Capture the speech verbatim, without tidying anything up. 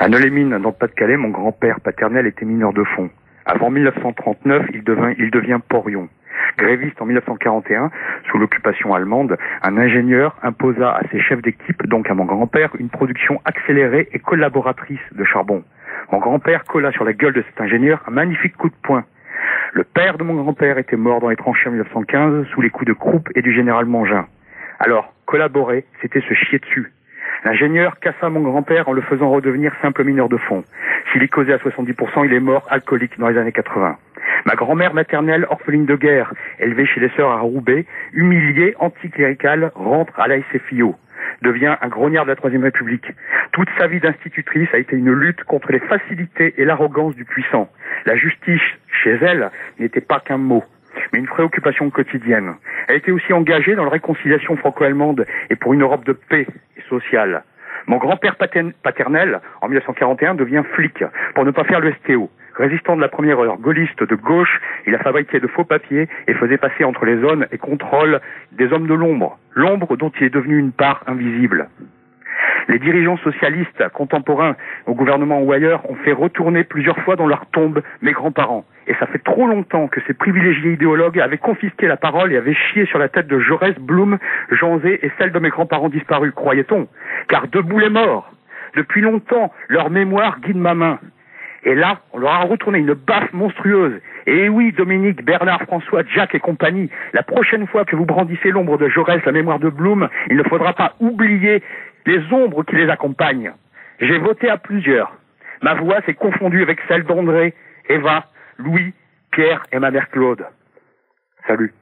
À Neulémine, dans le Pas-de-Calais, mon grand-père paternel était mineur de fond. Avant mille neuf cent trente-neuf, il devint, il devient porion. Gréviste en mille neuf cent quarante et un, sous l'occupation allemande, un ingénieur imposa à ses chefs d'équipe, donc à mon grand-père, une production accélérée et collaboratrice de charbon. Mon grand-père colla sur la gueule de cet ingénieur un magnifique coup de poing. Le père de mon grand-père était mort dans les tranchées en mille neuf cent quinze sous les coups de Krupp et du général Mangin. Alors, collaborer, c'était se chier dessus. L'ingénieur cassa mon grand-père en le faisant redevenir simple mineur de fond. S'il est causé à soixante-dix pour cent, il est mort alcoolique dans les années quatre-vingts. Ma grand-mère maternelle, orpheline de guerre, élevée chez les sœurs à Roubaix, humiliée, anticléricale, rentre à l'A S F I O. Devient un grognard de la Troisième République. Toute sa vie d'institutrice a été une lutte contre les facilités et l'arrogance du puissant. La justice, chez elle, n'était pas qu'un mot, mais une préoccupation quotidienne. Elle était aussi engagée dans la réconciliation franco-allemande et pour une Europe de paix et sociale. Mon grand-père paternel, en mille neuf cent quarante et un, devient flic pour ne pas faire le S T O. Résistant de la première heure, gaulliste de gauche, il a fabriqué de faux papiers et faisait passer entre les zones et contrôles des hommes de l'ombre, l'ombre dont il est devenu une part invisible. Les dirigeants socialistes contemporains au gouvernement ou ailleurs ont fait retourner plusieurs fois dans leur tombe mes grands-parents. Et ça fait trop longtemps que ces privilégiés idéologues avaient confisqué la parole et avaient chié sur la tête de Jaurès, Blum, Janzé et celle de mes grands-parents disparus, croyait-on. Car debout les morts. Depuis longtemps, leur mémoire guide ma main. Et là, on leur a retourné une baffe monstrueuse. Et oui, Dominique, Bernard, François, Jacques et compagnie, la prochaine fois que vous brandissez l'ombre de Jaurès, la mémoire de Blum, il ne faudra pas oublier les ombres qui les accompagnent. J'ai voté à plusieurs. Ma voix s'est confondue avec celle d'André, Eva, Louis, Pierre et ma mère Claude. Salut.